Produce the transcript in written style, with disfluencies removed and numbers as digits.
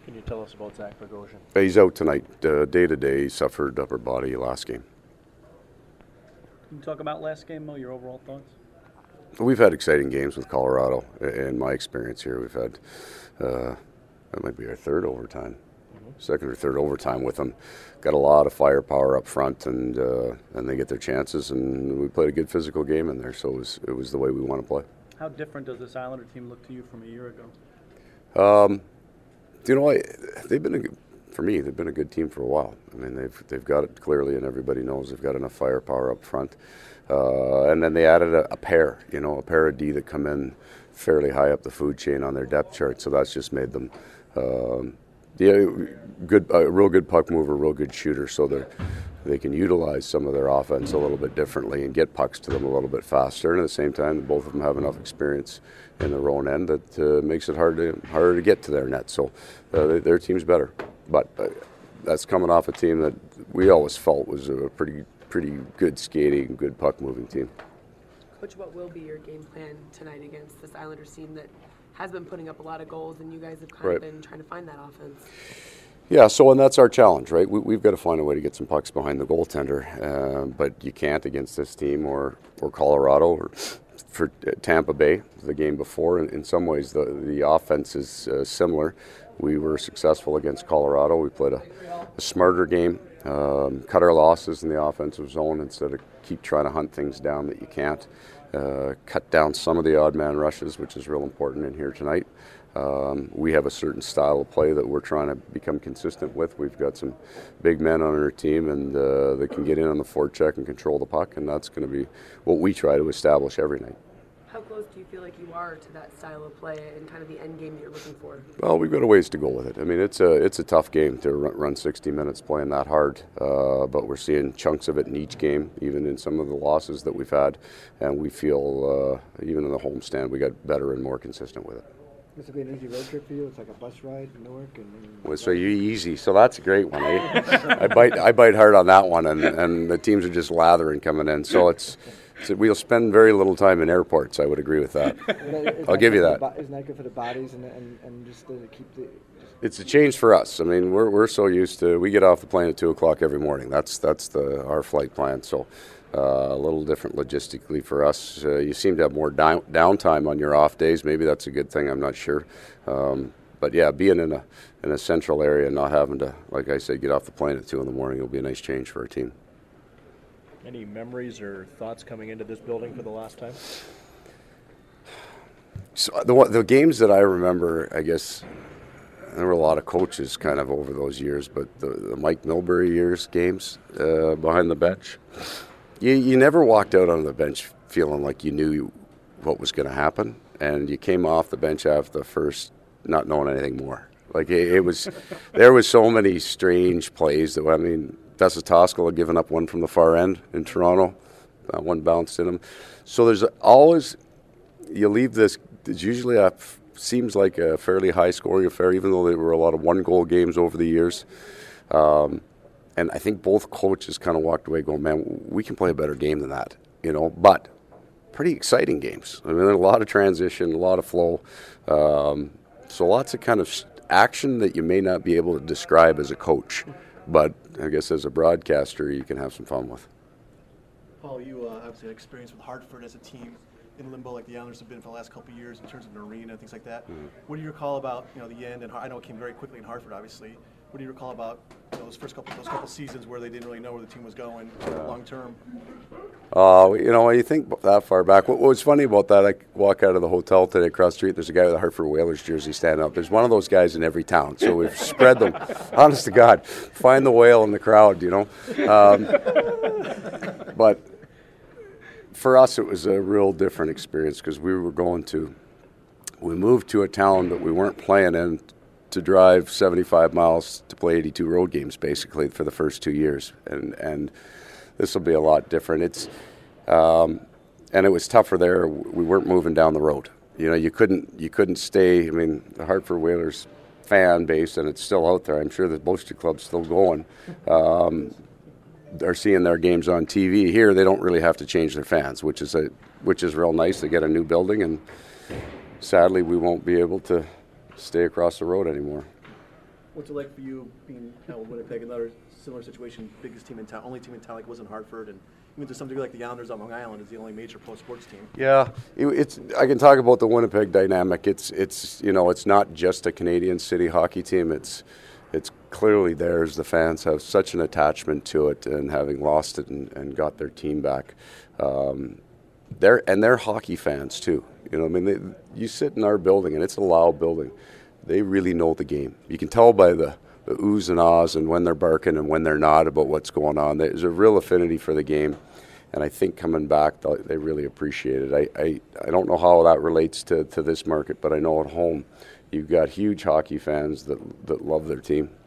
Can you tell us about Zach Bogosian? He's out tonight. Day to day, he suffered upper body last game. Can you talk about last game, Mo, your overall thoughts? We've had exciting games with Colorado. In my experience here, we've had, that might be our third overtime, second or third overtime with them. Got a lot of firepower up front, and they get their chances, and we played a good physical game in there, so it was the way we want to play. How different does this Islander team look to you from a year ago? They've been a good team for a while. I mean, they've got it clearly, and everybody knows they've got enough firepower up front. And then they added a pair of D that come in fairly high up the food chain on their depth chart. So that's just made them real good puck mover, real good shooter. So they can utilize some of their offense a little bit differently and get pucks to them a little bit faster. And at the same time, both of them have enough experience in their own end that makes it harder to get to their net. So their team's better. But that's coming off a team that we always felt was a pretty good skating, good puck moving team. Coach, what will be your game plan tonight against this Islanders team that has been putting up a lot of goals, and you guys have kind of been trying to find that offense? Yeah, and that's our challenge, right? We've got to find a way to get some pucks behind the goaltender, but you can't against this team or Colorado or for Tampa Bay, the game before. In some ways, the offense is similar. We were successful against Colorado. We played a smarter game, cut our losses in the offensive zone instead of keep trying to hunt things down that you can't. Cut down some of the odd man rushes, which is real important in here tonight. We have a certain style of play that we're trying to become consistent with. We've got some big men on our team, and they can get in on the forecheck and control the puck, and that's going to be what we try to establish every night. How close do you feel like you are to that style of play and kind of the end game that you're looking for? Well, we've got a ways to go with it. I mean, it's a tough game to run 60 minutes playing that hard, but we're seeing chunks of it in each game, even in some of the losses that we've had, and we feel, even in the homestand, we got better and more consistent with it. This will be an easy road trip for you. It's like a bus ride to Newark. Well, so you easy. So that's a great one. I bite hard on that one, and the teams are just lathering coming in. So we'll spend very little time in airports. I would agree with that. I'll give you that. Isn't that good for the bodies and just to keep the? It's a change for us. I mean, we're so used to we get off the plane at 2:00 every morning. That's our flight plan. So. A little different logistically for us. You seem to have more downtime on your off days. Maybe that's a good thing. I'm not sure. But yeah, being in a central area and not having to, like I said, get off the plane at 2 a.m. will be a nice change for our team. Any memories or thoughts coming into this building for the last time? So the games that I remember, I guess, there were a lot of coaches kind of over those years, but the Mike Milbury years games behind the bench. You never walked out on the bench feeling like you knew what was going to happen, and you came off the bench after the first not knowing anything more. Like it was, there was so many strange plays that Vesitoskal had given up one from the far end in Toronto, one bounced in him. So there's always you leave this. It's usually seems like a fairly high scoring affair, even though there were a lot of 1-goal games over the years. And I think both coaches kind of walked away going, man, we can play a better game than that, but pretty exciting games. I mean, there's a lot of transition, a lot of flow. So lots of kind of action that you may not be able to describe as a coach, but I guess as a broadcaster, you can have some fun with. Paul, you obviously had experience with Hartford as a team in limbo like the Islanders have been for the last couple of years in terms of an arena and things like that. Mm-hmm. What do you recall about the end? And I know it came very quickly in Hartford, obviously. What do you recall about those couple seasons where they didn't really know where the team was going long term? When you think that far back, what was funny about that, I walk out of the hotel today across the street, there's a guy with a Hartford Whalers jersey standing up. There's one of those guys in every town, so we've spread them. Honest to God, find the whale in the crowd, But for us, it was a real different experience because we moved to a town that we weren't playing in to drive 75 miles to play 82 road games basically for the first 2 years, and this will be a lot different. It's and it was tougher there. We weren't moving down the road. You couldn't stay. I mean, the Hartford Whalers fan base, and it's still out there. I'm sure the Boaster Club's still going. They're seeing their games on TV. Here, they don't really have to change their fans, which is real nice. They get a new building, and sadly, we won't be able to stay across the road anymore. What's it like for you being Winnipeg, another similar situation, biggest team in town, only team in town like wasn't Hartford, and even to some degree like the Islanders on Long Island is the only major pro sports team. Yeah, it's. I can talk about the Winnipeg dynamic. It's not just a Canadian city hockey team. It's clearly theirs. The fans have such an attachment to it, and having lost it and got their team back, they're hockey fans too. You sit in our building, and it's a loud building. They really know the game. You can tell by the oohs and ahs and when they're barking and when they're not about what's going on. There's a real affinity for the game, and I think coming back, they really appreciate it. I don't know how that relates to this market, but I know at home you've got huge hockey fans that love their team.